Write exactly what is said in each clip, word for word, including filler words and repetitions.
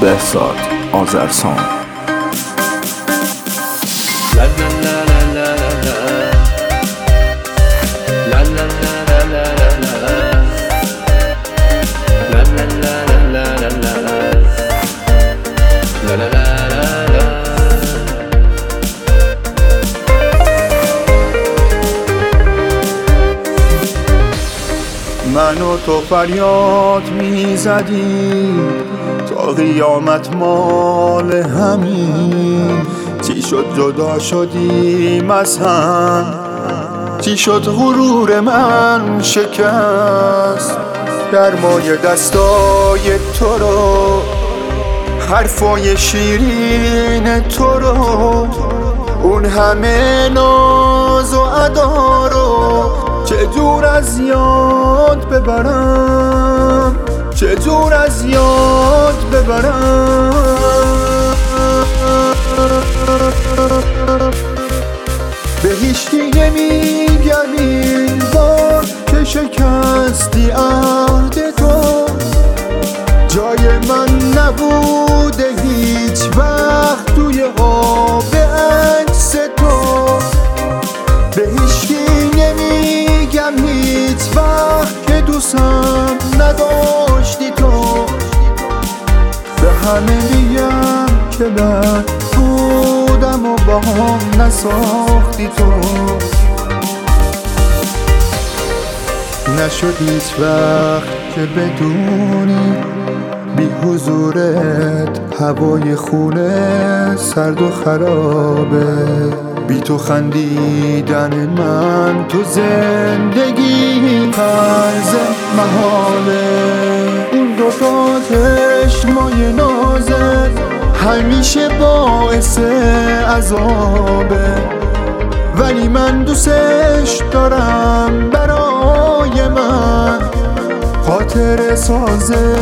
بهزاد آذرسان. من و تو فریاد می زدیم تا قیامت مال همین. چی شد جدا شدیم از هم؟ چی شد غرور من شکست؟ گرمای دستای تو رو، حرفای شیرین تو رو، اون همه ناز و ادا رو چجور از یاد ببرم، چجور از یاد ببرم. به هیچکی نمیگم این بار که شکستی عهد تو، جای من نبوده هیچ وقت توی آب عکس تو. به هیچکی نمیگم هیچ وقت که دوستم نداشتی تو، به همه میگم که بد بودم و با هم نساختی تو. نشد هیچ وقت که بدونی بی حضورت هوای خونه سرد و خرابه. بی تو خندیدن من تو زندگی طرز محاله. اون دو تا چشمای نازت همیشه باعث عذابه، ولی من دوستش دارم، برای من خاطر سازه.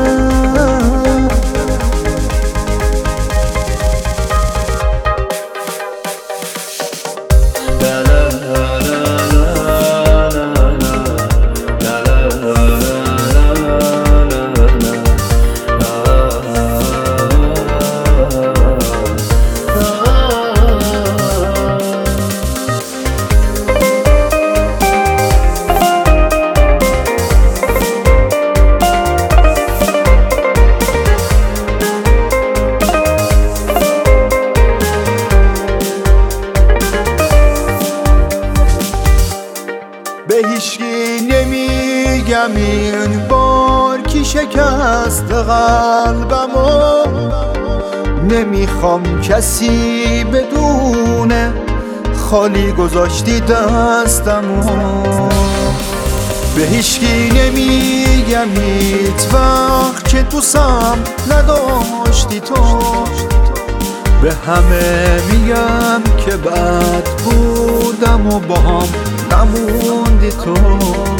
به هیچکی نمیگم این بار کی شکست قلبمو، نمیخوام کسی بدونه خالی گذاشتی دستمو. به هیچکی نمیگم هیچ وقت که دوستم نداشتی تو، به همه میگم که بد بودم و با هم نموندی تو.